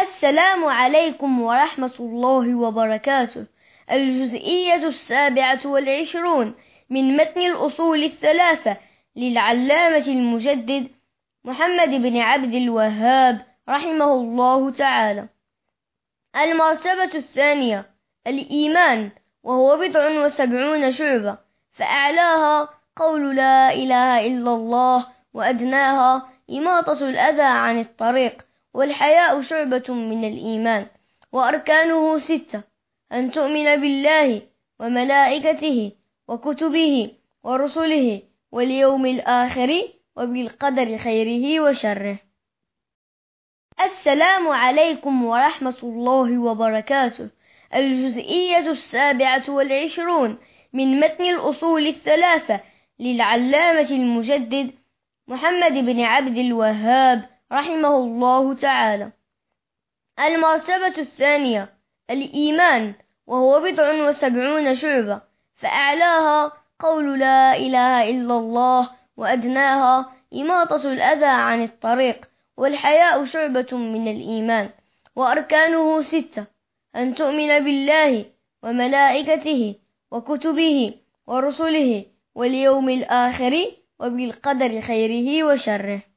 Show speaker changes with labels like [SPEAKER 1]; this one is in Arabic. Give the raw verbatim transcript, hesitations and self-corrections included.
[SPEAKER 1] السلام عليكم ورحمة الله وبركاته. الجزئية السابعة والعشرون من متن الأصول الثلاثة للعلامة المجدد محمد بن عبد الوهاب رحمه الله تعالى. المرتبة الثانية الإيمان، وهو بضع وسبعون شعبة، فأعلاها قول لا إله إلا الله، وأدناها إماطة الأذى عن الطريق، والحياء شعبة من الإيمان، وأركانه ستة: أن تؤمن بالله وملائكته وكتبه ورسله واليوم الآخر وبالقدر خيره وشره. السلام عليكم ورحمة الله وبركاته. الجزئية السابعة والعشرون من متن الأصول الثلاثة للعلامة المجدد محمد بن عبد الوهاب رحمه الله تعالى. المرتبة الثانية الإيمان، وهو بضع وسبعون شعبة، فأعلاها قول لا إله إلا الله، وأدناها إماطة الأذى عن الطريق، والحياء شعبة من الإيمان، وأركانه ستة: أن تؤمن بالله وملائكته وكتبه ورسله واليوم الآخر وبالقدر خيره وشره.